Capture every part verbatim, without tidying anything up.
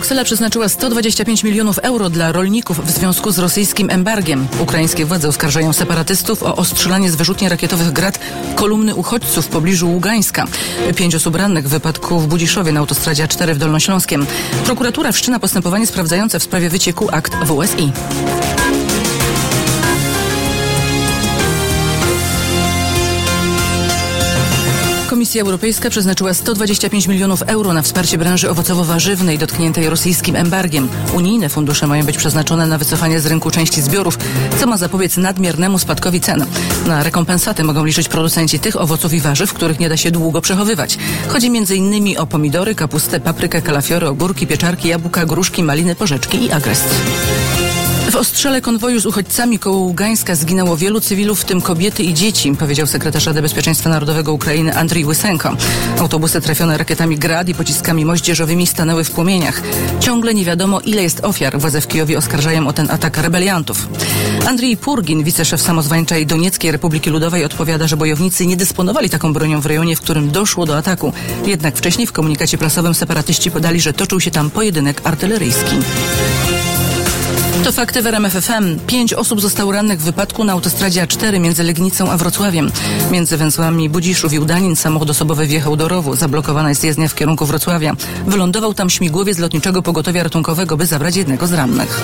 Bruksela przeznaczyła sto dwadzieścia pięć milionów euro dla rolników w związku z rosyjskim embargiem. Ukraińskie władze oskarżają separatystów o ostrzelanie z wyrzutni rakietowych Grad kolumny uchodźców w pobliżu Ługańska. Pięć osób rannych w wypadku w Budziszowie na autostradzie A cztery w Dolnośląskiem. Prokuratura wszczyna postępowanie sprawdzające w sprawie wycieku akt W S I. Komisja Europejska przeznaczyła sto dwadzieścia pięć milionów euro na wsparcie branży owocowo-warzywnej dotkniętej rosyjskim embargiem. Unijne fundusze mają być przeznaczone na wycofanie z rynku części zbiorów, co ma zapobiec nadmiernemu spadkowi cen. Na rekompensaty mogą liczyć producenci tych owoców i warzyw, których nie da się długo przechowywać. Chodzi m.in. o pomidory, kapustę, paprykę, kalafiory, ogórki, pieczarki, jabłka, gruszki, maliny, porzeczki i agrest. W ostrzale konwoju z uchodźcami koło Ługańska zginęło wielu cywilów, w tym kobiety i dzieci, powiedział sekretarz Rady Bezpieczeństwa Narodowego Ukrainy Andrii Łysenko. Autobusy trafione rakietami Grad i pociskami moździerzowymi stanęły w płomieniach. Ciągle nie wiadomo, ile jest ofiar. Władze w Kijowie oskarżają o ten atak rebeliantów. Andrii Purgin, wiceszef samozwańczej Donieckiej Republiki Ludowej, odpowiada, że bojownicy nie dysponowali taką bronią w rejonie, w którym doszło do ataku. Jednak wcześniej w komunikacie prasowym separatyści podali, że toczył się tam pojedynek artyleryjski. To fakty w R M F F M. Pięć osób zostało rannych w wypadku na autostradzie A cztery między Legnicą a Wrocławiem. Między węzłami Budziszów i Udanin samochód osobowy wjechał do rowu. Zablokowana jest jezdnia w kierunku Wrocławia. Wylądował tam śmigłowiec Lotniczego Pogotowia Ratunkowego, by zabrać jednego z rannych.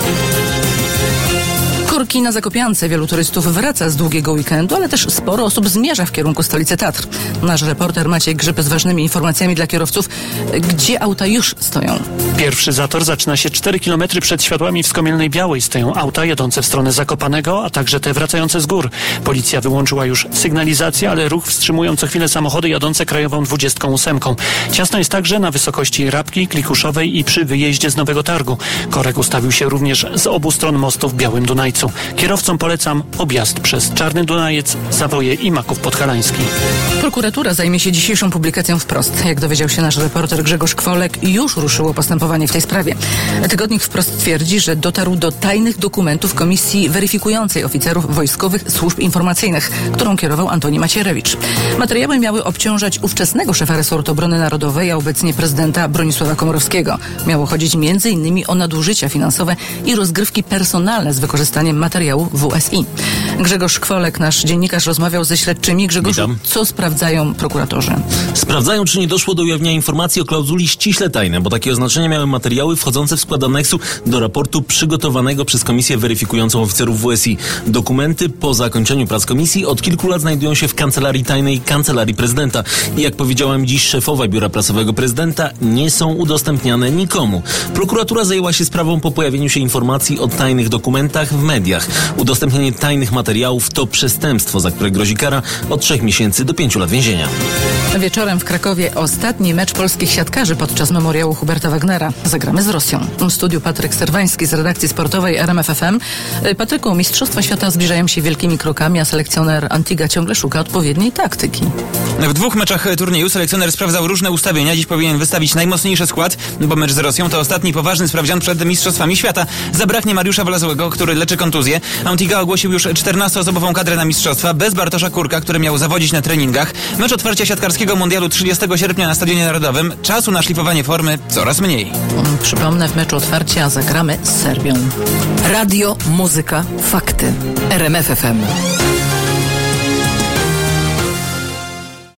Korki na Zakopiance. Wielu turystów wraca z długiego weekendu, ale też sporo osób zmierza w kierunku stolicy Tatr. Nasz reporter Maciej Grzyb z ważnymi informacjami dla kierowców. Gdzie auta już stoją? Pierwszy zator zaczyna się cztery kilometry przed światłami w Skomielnej Białej. Stoją auta jadące w stronę Zakopanego, a także te wracające z gór. Policja wyłączyła już sygnalizację, ale ruch wstrzymują co chwilę samochody jadące krajową dwudziestką ósemką. Ciasno jest także na wysokości Rabki, Klikuszowej i przy wyjeździe z Nowego Targu. Korek ustawił się również z obu stron mostu w Białym Dunajcu. Kierowcom polecam objazd przez Czarny Dunajec, Zawoje i Maków Podhalański. Prokuratura zajmie się dzisiejszą publikacją Wprost. Jak dowiedział się nasz reporter Grzegorz Kwolek, już ruszyło postępowanie w tej sprawie. Tygodnik Wprost twierdzi, że dotarł do tajnych dokumentów Komisji Weryfikującej Oficerów Wojskowych Służb Informacyjnych, którą kierował Antoni Macierewicz. Materiały miały obciążać ówczesnego szefa resortu obrony narodowej, a obecnie prezydenta Bronisława Komorowskiego. Miało chodzić między innymi o nadużycia finansowe i rozgrywki personalne z wykorzystaniem materiałów W S I. Grzegorz Kwolek, nasz dziennikarz, rozmawiał ze śledczymi. Grzegorzu, Witam. Co sprawdzają prokuratorzy? Sprawdzają, czy nie doszło do ujawnienia informacji o klauzuli ściśle tajne, bo takie oznaczenie miały materiały wchodzące w skład aneksu do raportu przygotowanego przez Komisję Weryfikującą Oficerów W S I. Dokumenty po zakończeniu prac komisji od kilku lat znajdują się w kancelarii tajnej Kancelarii Prezydenta. I jak powiedziała mi dziś szefowa Biura Prasowego Prezydenta, nie są udostępniane nikomu. Prokuratura zajęła się sprawą po pojawieniu się informacji o tajnych dokumentach w mediach. Udostępnienie tajnych materiałów to przestępstwo, za które grozi kara od trzech miesięcy do pięciu lat więzienia. Wieczorem w Krakowie ostatni mecz polskich siatkarzy podczas memoriału Huberta Wagnera. Zagramy z Rosją. W studiu Patryk Serwański z redakcji sportowej R M F F M. Patryku, Mistrzostwa Świata zbliżają się wielkimi krokami, a selekcjoner Antiga ciągle szuka odpowiedniej taktyki. W dwóch meczach turnieju selekcjoner sprawdzał różne ustawienia. Dziś powinien wystawić najmocniejszy skład, bo mecz z Rosją to ostatni poważny sprawdzian przed Mistrzostwami Świata. Zabraknie Mariusza Wlazłego, który leczy kontuzję. Antiga ogłosił już czternastoosobową kadrę na mistrzostwa, bez Bartosza Kurka, który miał zawodzić na treningach. Mecz otwarcia siatkarskiego mundialu trzydziestego sierpnia na Stadionie Narodowym. Czasu na szlifowanie formy coraz mniej. Przypomnę, w meczu otwarcia zagramy z Serbią. Radio, muzyka, fakty. R M F F M.